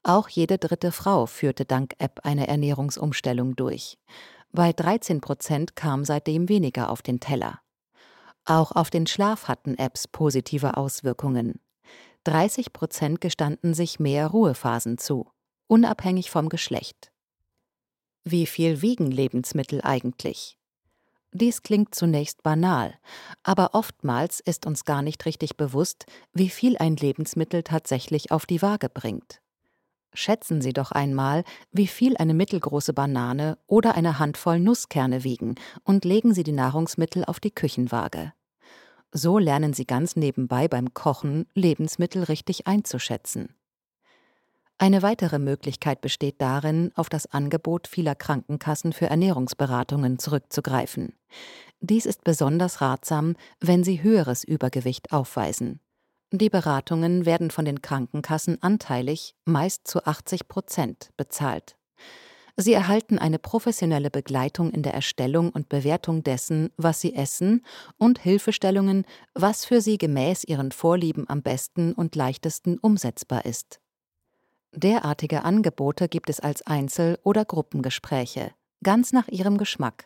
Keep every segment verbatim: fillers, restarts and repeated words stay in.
Auch jede dritte Frau führte dank App eine Ernährungsumstellung durch. Bei dreizehn Prozent kam seitdem weniger auf den Teller. Auch auf den Schlaf hatten Apps positive Auswirkungen. dreißig Prozent gestanden sich mehr Ruhephasen zu, unabhängig vom Geschlecht. Wie viel wiegen Lebensmittel eigentlich? Dies klingt zunächst banal, aber oftmals ist uns gar nicht richtig bewusst, wie viel ein Lebensmittel tatsächlich auf die Waage bringt. Schätzen Sie doch einmal, wie viel eine mittelgroße Banane oder eine Handvoll Nusskerne wiegen und legen Sie die Nahrungsmittel auf die Küchenwaage. So lernen Sie ganz nebenbei beim Kochen Lebensmittel richtig einzuschätzen. Eine weitere Möglichkeit besteht darin, auf das Angebot vieler Krankenkassen für Ernährungsberatungen zurückzugreifen. Dies ist besonders ratsam, wenn Sie höheres Übergewicht aufweisen. Die Beratungen werden von den Krankenkassen anteilig, meist zu achtzig Prozent, bezahlt. Sie erhalten eine professionelle Begleitung in der Erstellung und Bewertung dessen, was Sie essen, und Hilfestellungen, was für Sie gemäß Ihren Vorlieben am besten und leichtesten umsetzbar ist. Derartige Angebote gibt es als Einzel- oder Gruppengespräche, ganz nach Ihrem Geschmack.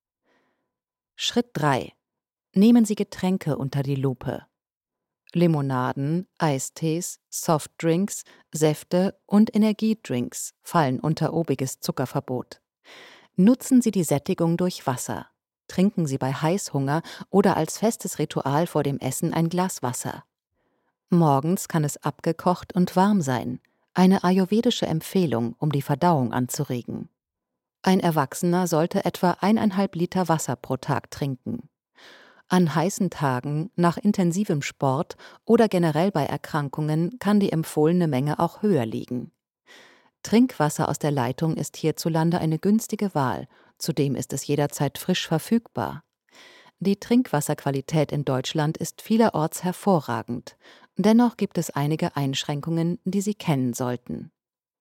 Schritt drei. Nehmen Sie Getränke unter die Lupe. Limonaden, Eistees, Softdrinks, Säfte und Energiedrinks fallen unter obiges Zuckerverbot. Nutzen Sie die Sättigung durch Wasser. Trinken Sie bei Heißhunger oder als festes Ritual vor dem Essen ein Glas Wasser. Morgens kann es abgekocht und warm sein, eine ayurvedische Empfehlung, um die Verdauung anzuregen. Ein Erwachsener sollte etwa eineinhalb Liter Wasser pro Tag trinken. An heißen Tagen, nach intensivem Sport oder generell bei Erkrankungen kann die empfohlene Menge auch höher liegen. Trinkwasser aus der Leitung ist hierzulande eine günstige Wahl, zudem ist es jederzeit frisch verfügbar. Die Trinkwasserqualität in Deutschland ist vielerorts hervorragend. Dennoch gibt es einige Einschränkungen, die Sie kennen sollten.